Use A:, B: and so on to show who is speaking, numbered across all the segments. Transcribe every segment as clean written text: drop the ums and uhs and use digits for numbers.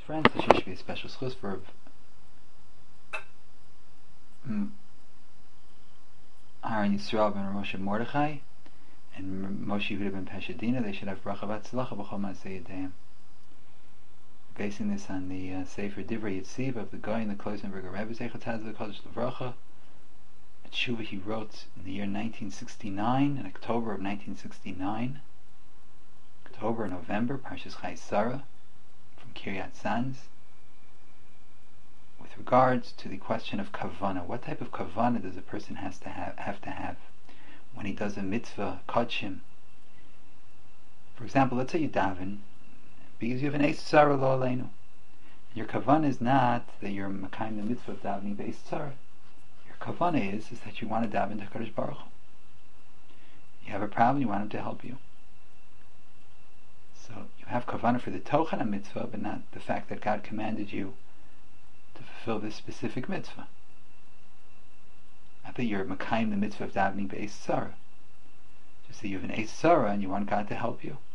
A: friends, there should be a special schus for Aaron Yisrael ben Moshe Mordechai and Moshe Yehuda ben Peshadina. They should have bracha v'atzlacha b'chol ma'aseh yedayim. Basing this on the Sefer Divrei Yitziv of the guy in the Kloisenberger Rebbe Zeichat Tzaddik Kodesh L'Vracha. A tshuva he wrote in the year 1969, in October of 1969. October and November, Parshas Chai Sarah from Kiryat Sanz. With regards to the question of kavana, what type of kavana does a person have to have when he does a mitzvah kodshim? For example, let's say you daven because you have an eis tzara lo aleinu. Your kavana is not that you're makayim the mitzvah of davening beis tzara. Your kavana is that you want to daven to Kadosh Baruch Hu. You have a problem, you want him to help you. So you have kavana for the tochen of mitzvah, but not the fact that God commanded you to fulfill this specific mitzvah. Not that you're makayim the mitzvah of davening beis tzara. Just that you have an eis tzara and you want God to help you.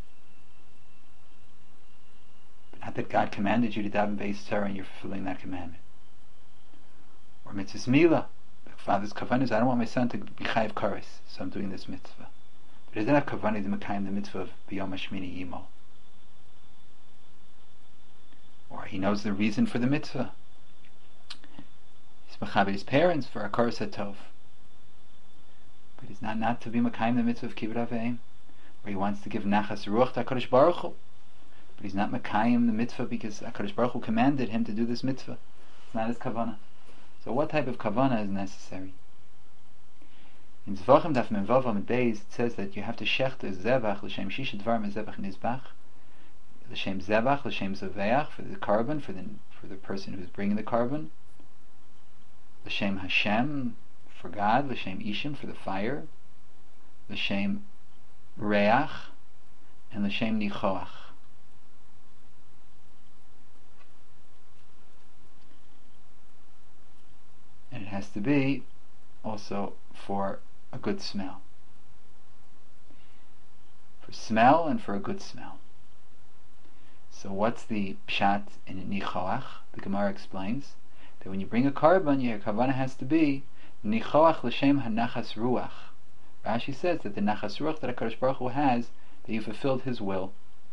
A: But not that God commanded you to daven beis tzara and you're fulfilling that commandment. Or mitzvahs milah. The father's kavanah is, I don't want my son to be chayiv kares, so I'm doing this mitzvah. But he doesn't have kavanah to makayim the mitzvah of b'yom hashmini yimol. Or he knows the reason for the mitzvah. He's mechabed his parents for a karas hatov, but he's not to be makayim the mitzvah of kibbud avayim. Or he wants to give nachas ruach to HaKadosh Baruch Hu, but he's not makayim the mitzvah because HaKadosh Baruch Hu commanded him to do this mitzvah. It's not his kavanah. So what type of kavanah is necessary? In Zvachim Daf Mem Vav Amud Beis it says that you have to shecht a zevach l'shem shisha dvar mezevach nizbach, l'shem zevach l'shem zaveach, for the carbon, for the person who's bringing the carbon, l'shem Hashem, for God, l'shem ishim, for the fire, l'shem reach, and l'shem nichoach. And it has to be also for a good smell. For smell and for a good smell. So what's the pshat in nichoach? The Gemara explains that when you bring a carbon, your kavanah has to be nichoach l'shem hanachas ruach. Rashi says that the nachas ruach that HaKadosh Baruch Hu has, that you fulfilled His will.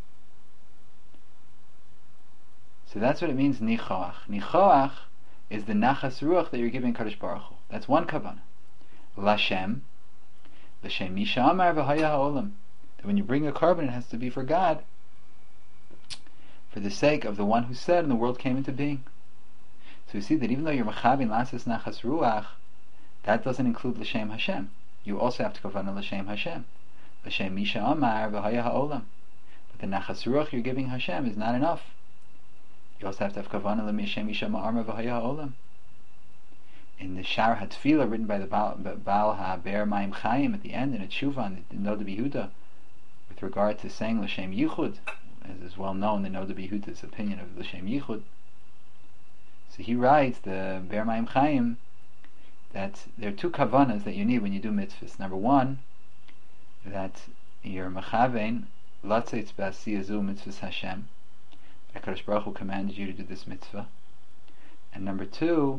A: So that's what it means, nichoach. Nichoach is the nachas ruach that you're giving Kadosh Baruch Hu. That's one kavanah. Lashem, l'shem misha amar v'haya ha'olam. That when you bring a carbon, it has to be for God, for the sake of the one who said, and the world came into being. So you see that even though you're machabin lasas nachas ruach, that doesn't include l'shem Hashem. You also have to kavanah l'shem Hashem. L'shem misha amar v'haya ha'olam. But the nachas ruach you're giving Hashem is not enough. You also have to have kavanah l'shem misha amar v'haya ha'olam. In the Shar HaTfilah written by the Baal HaBe'er Mayim Chaim at the end in a tshuva in the Noda B'Yehuda with regard to saying L'Shem Yichud, as is well known, the Noda B'Yehuda's opinion of L'Shem Yichud. So he writes, the Be'er Mayim Chaim, that there are two kavanas that you need when you do mitzvahs. Number one, that you're mechavein latzeitz b'asiyazu mitzvahs Hashem. HaKadosh Baruch Hu commanded you to do this mitzvah. And number two,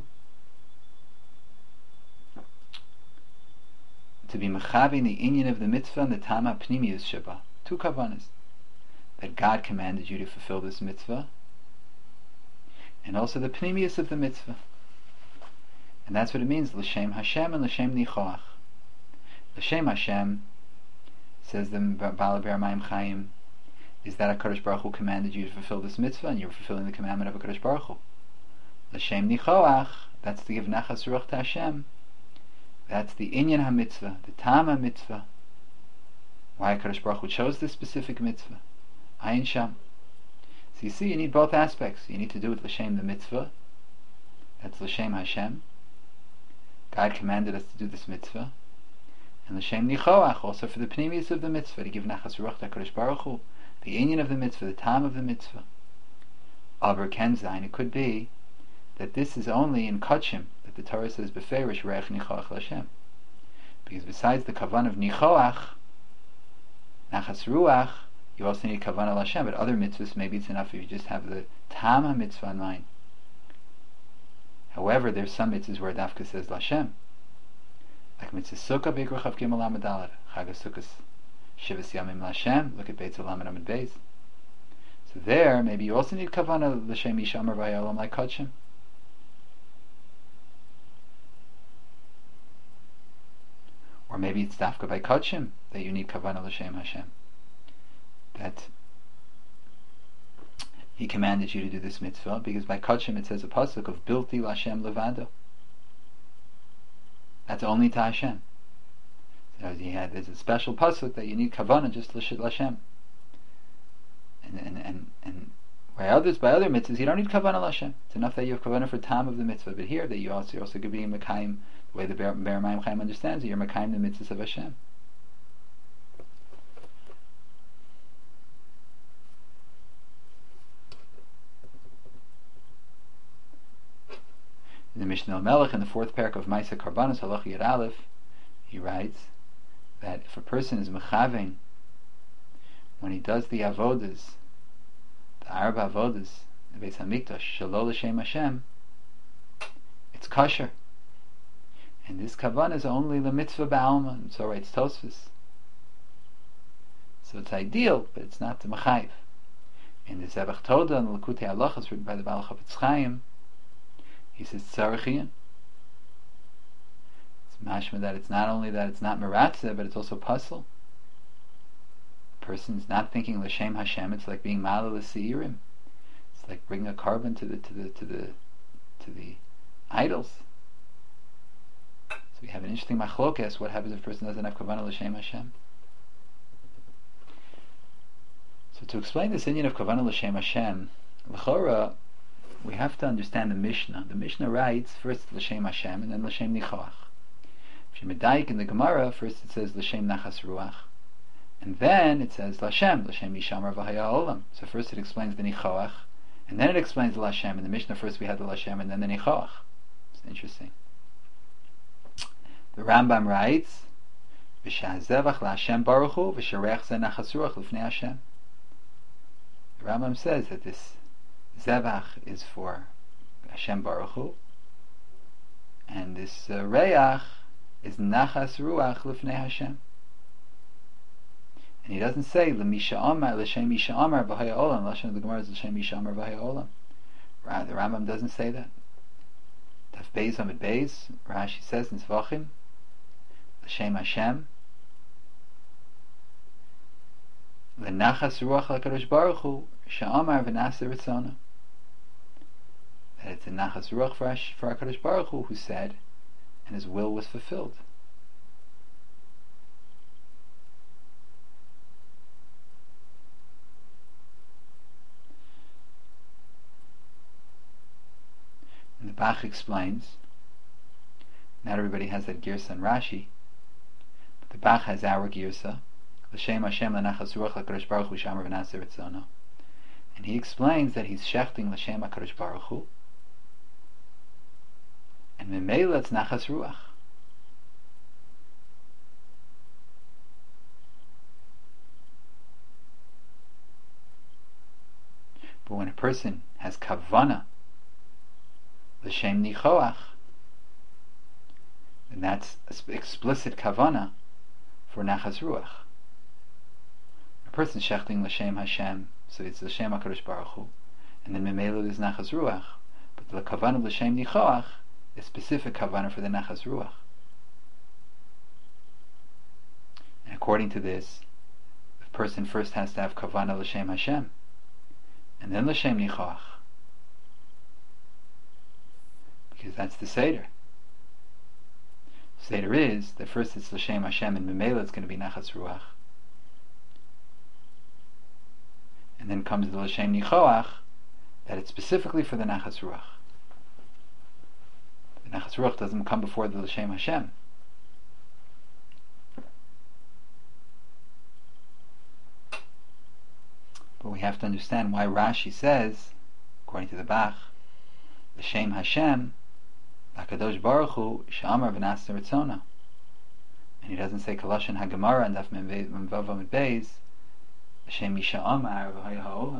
A: to be mechavin the inyan of the mitzvah and the tama pnimiyus sheba. Two kavanas. That God commanded you to fulfill this mitzvah, and also the pnimiyus of the mitzvah. And that's what it means, l'shem Hashem and l'shem nichoach. L'shem Hashem, says the Baal HaBe'er Mayim Chaim, is that HaKadosh Baruch Hu commanded you to fulfill this mitzvah, and you're fulfilling the commandment of HaKadosh Baruch Hu. L'shem nichoach, that's to give nachas ruach to Hashem. That's the inyan ha-mitzvah, the tam ha-mitzvah. Why HaKadosh Baruch Hu chose this specific mitzvah. Ayin sham. So you see, you need both aspects. You need to do it l'shem the mitzvah. That's l'shem Hashem. God commanded us to do this mitzvah. And l'shem nichoach, also for the pnimius of the mitzvah, to give nachas ruach to HaKadosh Baruch Hu, the inyan of the mitzvah, the tam of the mitzvah. Aber ken zayin, it could be that this is only in kodshim, that the Torah says beferish reich nichoach l'Hashem, because besides the kavan of nichoach, nachas ruach, you also need kavanah l'Hashem. But other mitzvahs, maybe it's enough if you just have the tam ha-mitzvah in mind. However, there's some mitzvahs where dafka says l'Hashem. Like mitzvah sukkah, Beikra Chav Gimel Lamed Daled, Chag HaSukkos, Shivas Yamim l'Hashem, look at Beit Lamed Amud Beis. So there, maybe you also need kavanah l'Shem Yishamar V'Hayolam like Kodshim. Or maybe it's dafka by Kodshim that you need kavanah l'Shem Hashem. That He commanded you to do this mitzvah, because by Kodshim it says a pasuk of Bilti l'Hashem Levado. That's only to Hashem. So there's a special pasuk that you need kavanah just l'Hashem. And by other mitzvahs you don't need kavanah l'Hashem. It's enough that you have kavanah for time of the mitzvah. But here that you also could be mekayim, the way the Be'er Mayim Chaim understands it, you're mekayim the mitzvahs of Hashem. In the Mishnah Melech, in the 4th parak of Maisa Karbanos Halach Yud Aleph, he writes that if a person is mechaving when he does the avodas, the arba avodas, the Beis Hamikdash, Shalol L'Shem Hashem, it's kosher. And this kavanah is only the mitzvah ba'alma, and so writes Tosfos. So it's ideal, but it's not the mechayiv. In the Zebach Toda and the Likutei Halachos written by the Baal Chafetz Chaim, he says tzarachian. It's mashma that it's not only that it's not meratzeh, but it's also puzzle. A person's not thinking l'shem Hashem. It's like being malal l'seirim. It's like bringing a carbon to the idols. So we have an interesting machlokes. What happens if a person doesn't have kavanah l'shem Hashem? So to explain this inyan of kavanah l'shem Hashem, l'chora, we have to understand the Mishnah. The Mishnah writes first L'Shem Hashem and then L'Shem Nichoach. If you medayik in the Gemara, first it says L'Shem Nachas Ruach, and then it says L'Shem Yishamar V'Haya Olam. So first it explains the Nichoach, and then it explains the L'Shem. In the Mishnah first we had the L'Shem and then the Nichoach. It's interesting. The Rambam writes V'sha'azevach L'Hashem Baruch Hu V'sharech Ze Nachas Ruach L'Fnei Hashem. The Rambam says that this Zevach is for Hashem Baruch Hu, and this Reach is Nachas Ruach Lifnei Hashem. And he doesn't say L'Misha Amar L'Shem Misha Amar V'Haya Olam. Lashon of the Gemara is L'Shem Misha Amar V'Haya Olam. The Rambam doesn't say that. Taf Beis Amid Beis, Rashi says in Zvachim, L'Shem Hashem, L'Nachas Ruach LaKadosh Baruch Hu Sha'amar V'Naseh Ritzona. That it's a Nachas Ruach for HaKadosh Baruch Hu said, and his will was fulfilled. And the Bach explains, not everybody has that Girsa and Rashi, but the Bach has our Girsa, L'Shem Hashem L'Nachas Ruach LaKadosh Baruch Hu Sha'amar V'Naseh Ritzona. And he explains that he's shechting L'Shem HaKadosh Baruch Hu, and Memela it's Nachas Ruach. But when a person has kavanah L'Shem Nichoach, then that's explicit kavanah for Nachas Ruach. A person shechting L'Shem Hashem, so it's L'Shem HaKadosh Baruch Hu, and then Memela is Nachas Ruach. But the kavanah L'Shem Nichoach, a specific kavanah for the Nachas Ruach. And according to this, the person first has to have kavanah L'Shem Hashem, and then L'Shem Nichoach, because that's the Seder. Seder is that first it's L'Shem Hashem, and Memela it's going to be Nachas Ruach, and then comes the L'Shem Nichoach, that it's specifically for the Nachas Ruach. The Nachas Ruach doesn't come before the L'Shem Hashem. But we have to understand why Rashi says, according to the Bach, L'Shem Hashem, L'Kadosh Baruch Hu, Sha'amar V'Naseh Ritzona. And he doesn't say Kalashon HaGemara and Daf Memvav Amid Beis, L'shem Misha Amar v'haya ha'olam.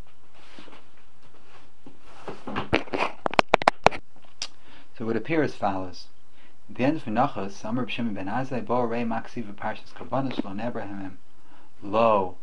A: So it would appear as follows. At the end of Menachos, Amar B'Shimon ben Azai bo rei maksiv v'parshas Karbanos lo nebrahim lo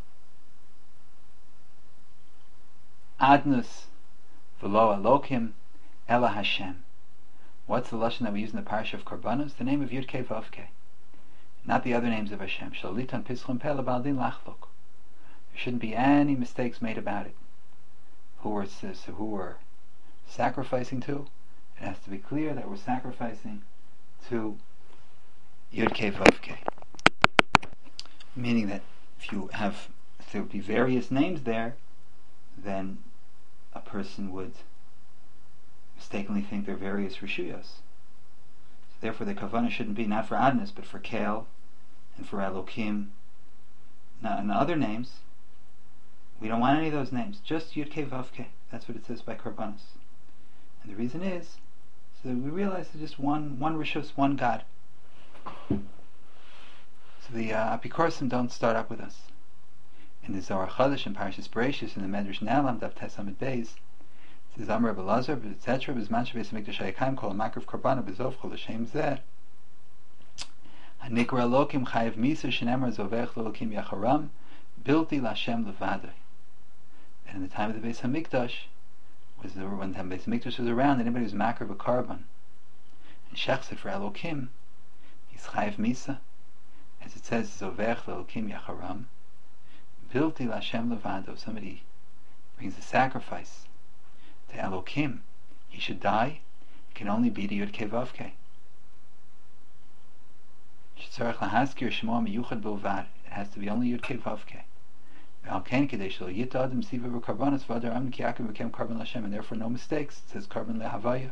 A: adnus v'lo Elokim ela Hashem. What's the lashon that we use in the parsha of Karbanos? The name of Yud-Kei Vav-Kei, not the other names of Hashem. Shalitan Pischon Pele Baldin Lachlok. There shouldn't be any mistakes made about it. Who we're sacrificing to? It has to be clear that we're sacrificing to Yud-Kei Vav-Kei. Meaning that if there would be various names there, then a person would mistakenly think they're various Rishuyos. So therefore the Kavanah shouldn't be not for Adnus, but for Kel, and for Elokim, and other names. We don't want any of those names, just Yud-Kei Vav-Kei. That's what it says by Karbanos. And the reason is, so that we realize there's just one Rishus, one God. So the Apikorsim don't start up with us. In the Zohar Chadash and Parashas Bereishis, in the Medrash Ne'elam, Daf Tes Amud Beis, it says Amar Rabbi Lazar, etc. B'zman shebeis hamikdash hayakayim kol ha'makriv Karbanos b'zov chol l'shem zeh hanikra Elokim chayev misa shenemar zovech l'Elokim yacharam bilti l'Hashem levadai. And in the time of the Beis Hamikdash, when the Beis Hamikdash was around, anybody who's makriv a Karban and shechset for Elokim, he's chayev misa, as it says zovech l'Elokim yacharam bilti l'Hashem levado. Somebody brings a sacrifice to Elokim, he should die. It can only be to Yud-Kei Vav-Kei. It has to be only Yud-Kei Vav-Kei. And therefore no mistakes. It says Karban lehavaya.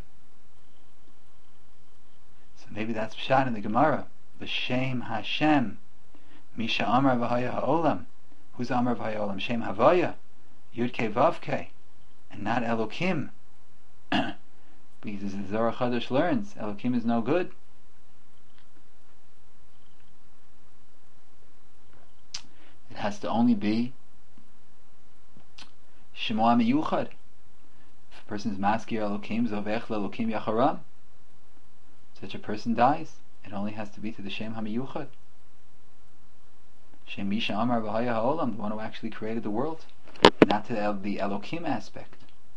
A: So maybe that's pshat in the Gemara. L'shem Hashem Misha Amar v'haya ha'olam. Who's Amar v'haya ha'olam? Shem Havaya, Yud-Kei Vav-Kei, and not Elokim. Because as the Zohar Chadash learns, Elokim is no good. It has to only be Shema Miyuchad. If a person is maskir Elokim, Zovech Elokim Yacharam, such a person dies. It only has to be to the Shem HaMiyuchad. Shem Misha Amar V'haya Ha'olam, the one who actually created the world, not to the Elokim aspect.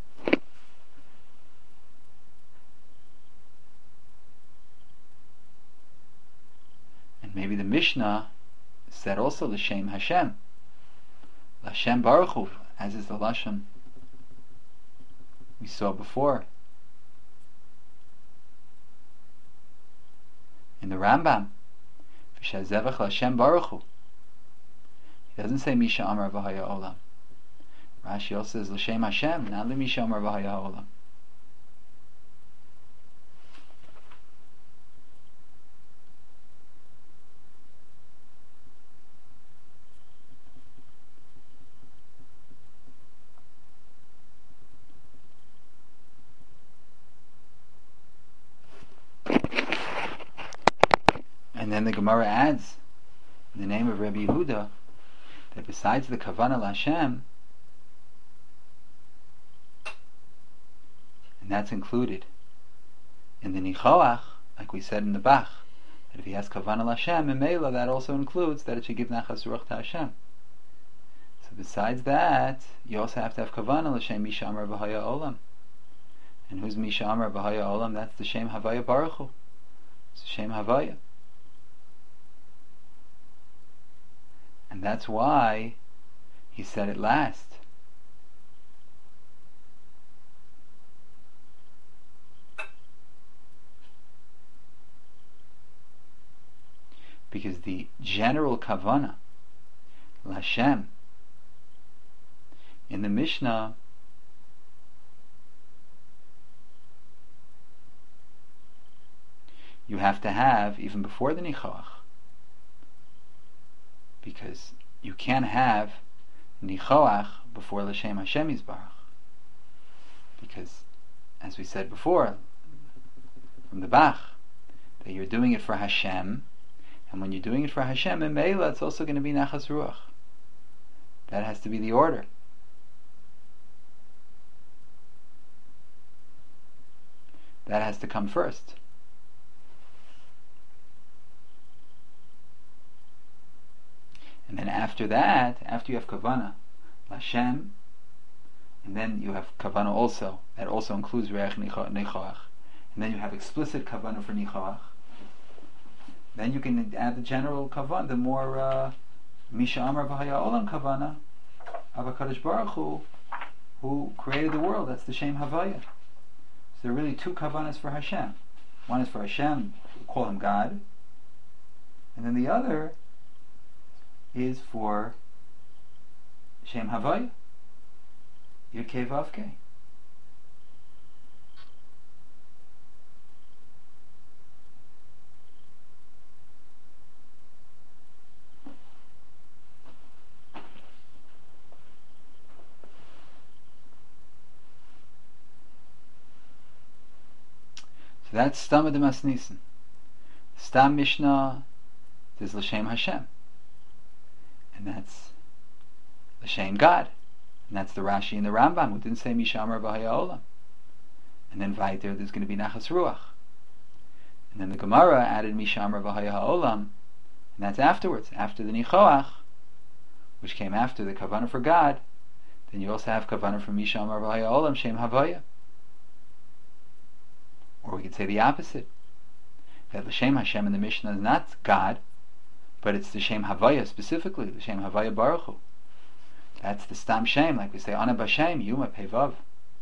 A: And maybe the Mishnah said also L'Shem Hashem, L'Hashem Baruch Hu, as is the Lashon we saw before in the Rambam. V'shazevach L'Hashem Baruch Hu. He doesn't say Misha Amar V'haya Olam. Rashi also says L'Shem Hashem, not L'Misha Amar V'haya Olam. And then the Gemara adds, in the name of Rabbi Yehuda, that besides the Kavanah L'Hashem, and that's included in the Nichoach, like we said in the Bach, that if he has Kavanah L'Hashem, in Mela, that also includes that it should give Nachas Ruach to Hashem. So besides that, you also have to have Kavanah L'Shem Misha Amar V'haya Olam. And who's Misha Amar V'haya Olam? That's the Shem Havaya Baruch Hu. It's the Shem Havaya. And that's why he said it last. Because the general Kavanah L'Hashem in the Mishnah you have to have even before the Nichoach. Because you can't have Nichoach before L'Shem Hashem Yisbarach. Because, as we said before, from the Bach, that you're doing it for Hashem, and when you're doing it for Hashem, in Meila, it's also going to be Nachas Ruach. That has to be the order. That has to come first. And then after that, after you have Kavanah, Lashem, and then you have Kavanah also, that also includes Re'ech Nichoach, and then you have explicit Kavanah for Nichoach, then you can add the general Kavanah, the more Misha Amar V'Haya Olam Kavanah of HaKadosh Baruch Hu, who created the world. That's the Shem Havaya. So there are really two Kavanas for Hashem. One is for Hashem, we call him God, and then the other is for Shem Havaya, Yud Kei Vav Kei. So that's Stam de Masnisen. Stam Mishnah is L'Shem Hashem, and that's L'Shem God, and that's the Rashi and the Rambam who didn't say Mishamar V'Haya Olam. And then Vaiter there's going to be Nachas Ruach, and then the Gemara added Mishamar V'Haya Olam, and that's afterwards, after the Nichoach, which came after the Kavanah for God. Then you also have Kavanah for Mishamar V'Haya Olam, Shem Havaya. Or we could say the opposite, that L'Shem Hashem in the Mishnah is not God, but it's the Shem Havaya specifically, the Shem Havaya Baruch Hu. That's the Stam Shem, like we say, Ana Bashem, Yuma Pevav.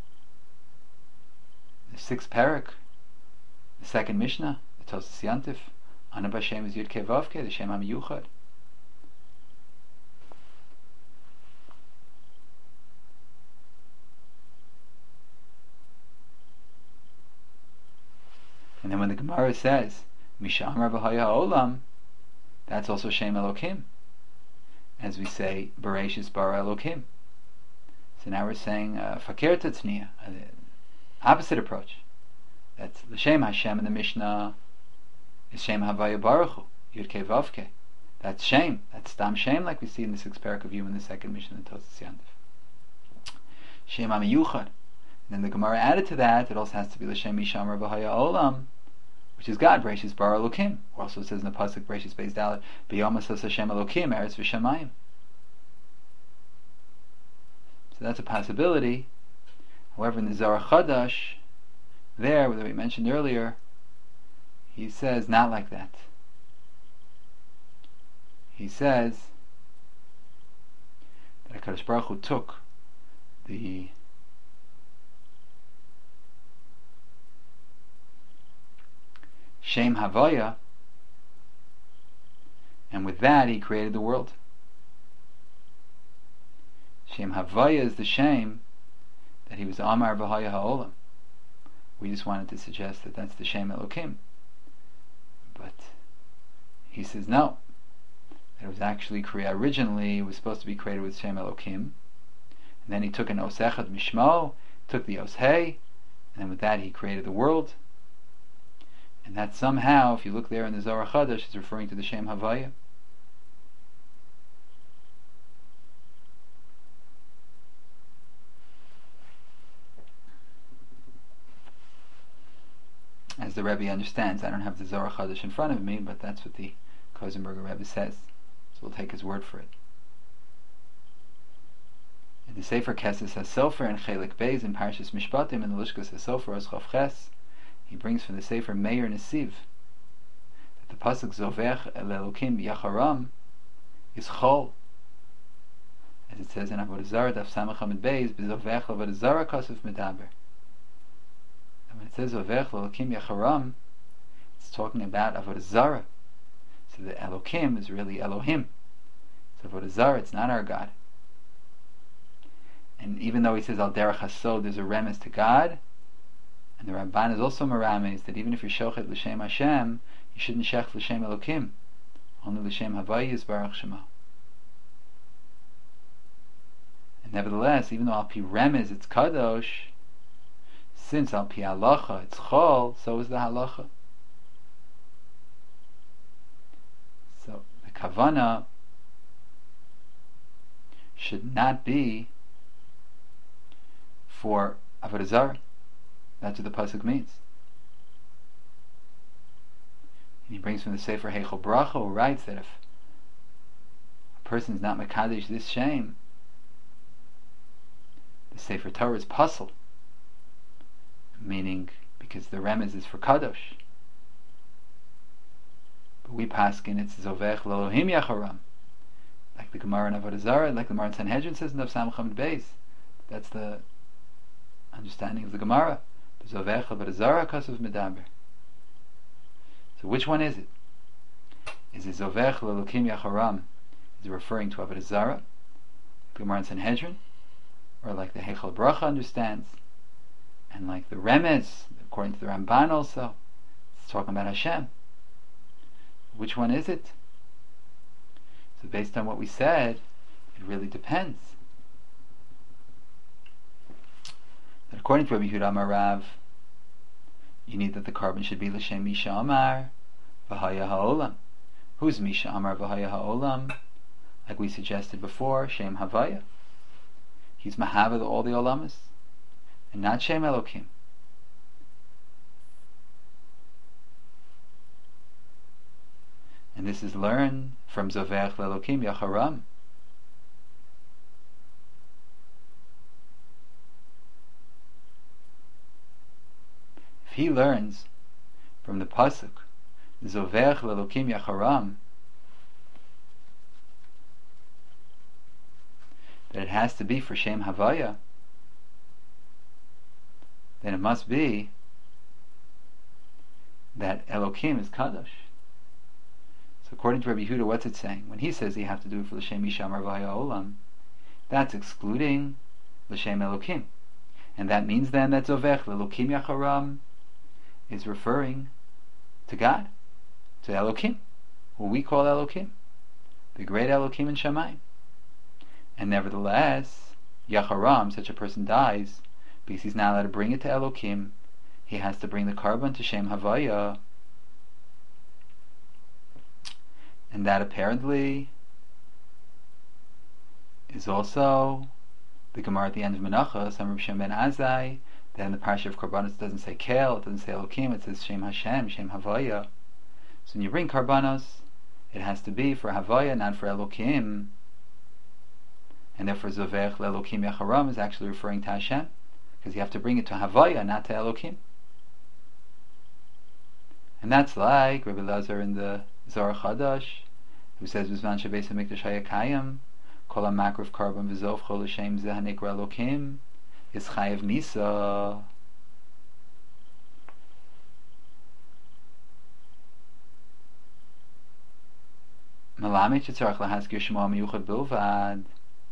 A: The sixth parak, the second Mishnah, the Tosas Yantif, Ana Bashem is Yud Kei Vav Kei, the Shem HaMiyuchad. And then when the Gemara says Misha Amar V'Haya Olam, that's also Shem Elokim, as we say Bereshis Bara Elokim. So now we're saying Fakir Tatzniya, opposite approach. That's the Shem Hashem in the Mishnah is Shem Havaya Baruch Hu, Yud Kei Vav Kei. That's Shem, that's Stam Shem, like we see in the sixth parak of Yom in the second Mishnah in Tosas Yantif. Shem HaMiyuchad. And then the Gemara added to that, it also has to be L'Shem Mishamar V'Haya Olam, which is God, Bereshis Bara Elokim. Also says in the pasuk Bereshis Beis Dalet, B'Yom Asas Hashem Elokim Eretz V'Shamayim. So that's a possibility. However, in the Zohar Chadash, there, that we mentioned earlier, he says not like that. He says that HaKadosh Baruch Hu took the Shem Havaya, and with that he created the world. Shem Havaya is the Shem that he was Amar V'Haya Ha'olam. We just wanted to suggest that that's the Shem Elokim. But he says no. That it was actually created originally, it was supposed to be created with Shem Elokim. And then he took an Os Echad Mishmo, took the Os Hey, and then with that he created the world. And that somehow, if you look there in the Zohar Chadash, it's referring to the Shem Havaya. As the Rebbe understands, I don't have the Zohar Chadash in front of me, but that's what the Kozenberger Rebbe says. So we'll take his word for it. In the Sefer Keses HaSofer and Chelik Beis in Parshas Mishpatim in the Lishkas HaSofer as Chav Ches, he brings from the Sefer Meir Nesiv that the pasuk Zovech Elokim Yacharam is Chol, as it says in Avodah Zarah Daf Samach Amud Beis, B'Zovech Avodah Zarah Kosef Medaber. And when it says Zovech Elokim Yacharam, it's talking about Avodah Zarah. So the Elokim is really Elohim. So Avodah Zarah, it's not our God. And even though he says Al Derech HaSod, there's a remes to God. And the Ramban is also merames that even if you're shochet l'shem Hashem, you shouldn't shech l'shem Elokim, only l'shem Havaya is Baruch Shema. And nevertheless, even though al pi remez it's kadosh, since al pi halacha it's chol, so is the halacha. So the kavana should not be for Avodah Zarah. That's what the pasuk means. And he brings from the Sefer Heichal Bracha, who writes that if a person is not mekadesh this shame, the Sefer Torah is puzzle, meaning because the remez is for kadosh. But we paskin it's zovech lelohim yacharam, like the Gemara in Avodah Zarah, like the Gemara in Sanhedrin says in Daf Samachamid Beis. That's the understanding of the Gemara. Zovech Avodah Zarah kasav medaber. So which one is it? Is it zovech lelohim yacharam? Is it referring to Avodah Zarah, the Gemara in Sanhedrin, or like the Heichal Bracha understands, and like the remez, according to the Ramban also, it's talking about Hashem. Which one is it? So based on what we said, it really depends. That according to Rabbi Yehuda Amar Rav, you need that the carbon should be l'shem Misha Amar v'haya ha'olam. Who's Misha Amar v'haya ha'olam? Like we suggested before, Shem Havaya. He's Mahavad all the Olamas, and not Shem Elokim. And this is learned from Zovech Lelokim Yacharam. If he learns from the pasuk Zovech Lelokim Yacharam that it has to be for Shem Havaya, then it must be that Elokim is Kadosh. So according to Rabbi Yehuda, what's it saying? When he says you have to do it for L'Shem Misha Amar V'haya Olam, that's excluding L'Shem Elokim. And that means then that Zovech L'Elokim Yacharam is referring to God, to Elokim, who we call Elokim, the great Elokim in Shamayim. And nevertheless, Yacharam, such a person dies, because he's not allowed to bring it to Elokim, he has to bring the carbon to Shem Havaya. And that apparently is also the Gemara at the end of Menachos, Amar B'Shem Ben Azai, that in the Parsha of Karbanos it doesn't say Kel, it doesn't say Elokim, it says Shem Hashem, Shem Havaya. So when you bring Karbanos, it has to be for Havaya, not for Elokim. And therefore Zovech Le'Elokim Yacharam is actually referring to Hashem, because you have to bring it to Havaya, not to Elokim. And that's like Rabbi Lazar in the Zohar Chadash, who says B'zman Shebeis HaMikdash Hayakayim Kol HaMakrav Karban V'Zov Chol L'Shem Zeh HaNikra Elokim is Chayev Misa. Malamit Yitzarach Lahazkir Shema Miyuchad Bilvad.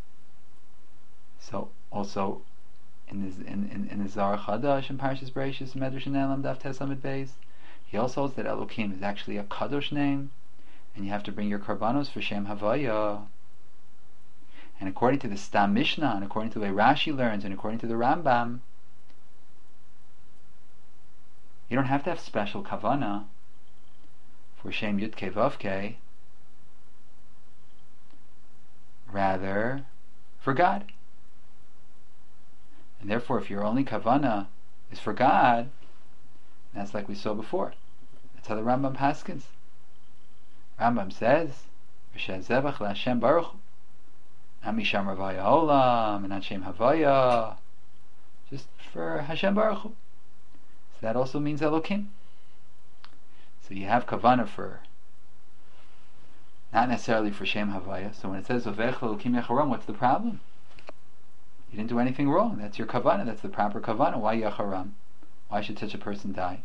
A: So also in the Zohar Chadash in Parshas Bereishis Medrash and Elam Daf Tes Amud Beis, he also holds that Elokim is actually a Kadosh name, and you have to bring your Karbanos for Shem Havaya. And according to the Stam Mishnah, and according to the way Rashi learns, and according to the Rambam, you don't have to have special Kavana for Shem Yud Kei Vav Kei, rather for God. And therefore, if your only Kavana is for God, that's like we saw before. That's how the Rambam paskins. Rambam says, "V'sheh zevach leHashem Baruch Hu, not Misham Ravaya Olam, and not Shem Havaya, just for Hashem Baruch Hu." So that also means Elokim. So you have Kavana for, not necessarily for Shem Havaya. So when it says Zovech Le'Elokim Yacharam, what's the problem? You didn't do anything wrong. That's your Kavana. That's the proper Kavana. Why Yacharam? Why should such a person die?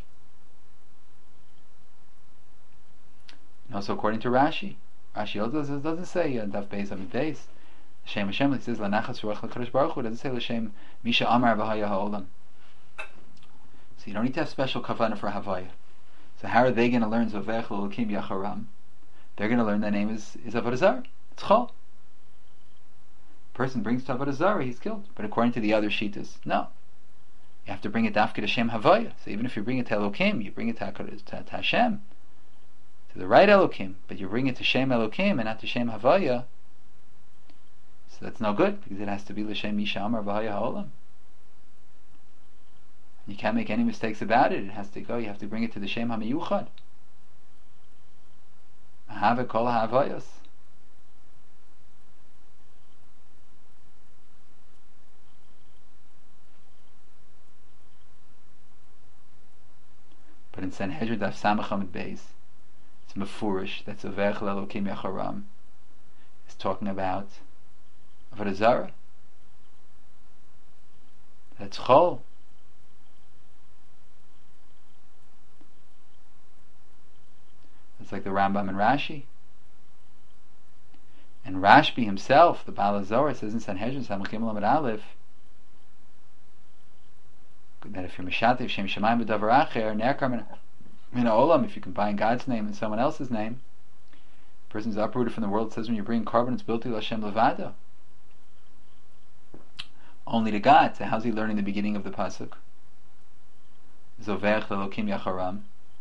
A: And also according to Rashi also doesn't say Daf Beis Amud Beis Shem Hashem. It says Lanachas Ruach LaKadosh Baruch Hu. It doesn't say L'Shem Misha Amar V'haya Ha'olam. So you don't need to have special kavanah for Havaya. So how are they going to learn Zovech L'Elokim Yacharam? They're going to learn the name is Avodah Zarah. It's Chol. Person brings to Avodah Zarah, he's killed. But according to the other Shitas, no. You have to bring it dafka to Shem Havaya. So even if you bring it to Elokim, you bring it to Hashem, to the right Elokim, but you bring it to Shem Elokim and not to Shem Havaya. So that's no good, because it has to be l'shem misha amar v'haya ha'olam. You can't make any mistakes about it. It has to go. You have to bring it to the Shem HaMiyuchad. Ahava kol ha'avayos. But in Sanhedrin Daf Samach Amud Beis, it's mefurish that Zoveach L'Elokim Yacharam is talking about Avodah Zarah. That's Chol. It's like the Rambam and Rashi. And Rashbi himself, the Baal HaZohar, says in Sanhedrin Samach Gimel Amud Aleph that if you're Mishatev Shem Shemayim B'Davar Acher Ne'akar Min Ha'olam, if you combine God's name and someone else's name, a person is uprooted from the world. It says when you bring carbon, it's built to Hashem Levado, only to God. So how's he learning the beginning of the pasuk? Zoveach L'Elokim Yacharam.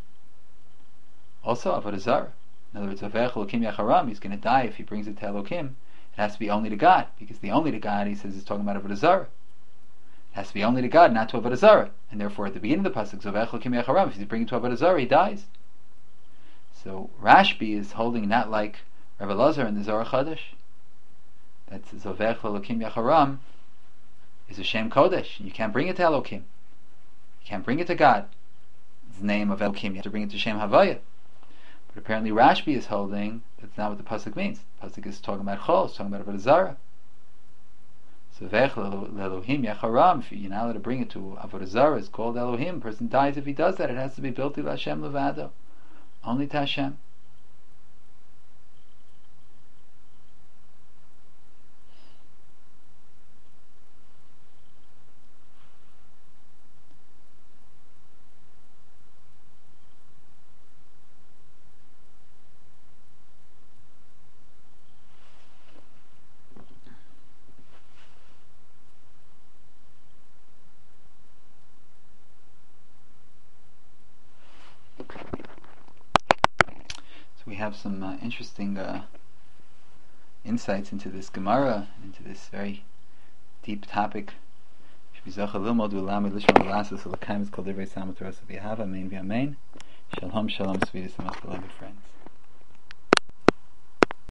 A: Also Avodah Zarah. In other words, Zoveach L'Elokim Yacharam, he's going to die if he brings it to Elokim. It has to be only to God, because the only to God, he says, is talking about Avodah Zarah. It has to be only to God, not to Avodah Zarah. And therefore, at the beginning of the pasuk, Zoveach L'Elokim Yacharam, if he's bringing it to Avodah Zarah, he dies. So Rashbi is holding not like Rebbe Lazar in the Zohar Chadash. That's Zoveach L'Elokim Yacharam is a Shem Kodesh, and you can't bring it to Elokim. You can't bring it to God. It's the name of Elokim. You have to bring it to Shem Havaya. But apparently Rashbi is holding that's not what the pasuk means. The pasuk is talking about Chol, it's talking about Avodah Zarah. So Zoveach L'Elohim Yacharam, if you're not allowed to bring it to Avodah Zarah, it's called Elohim. A person dies if he does that. It has to be built to Hashem Levado, only to Hashem. We have some interesting insights into this Gemara, into this very deep topic. Shalom, shalom, sweetest and most beloved friends.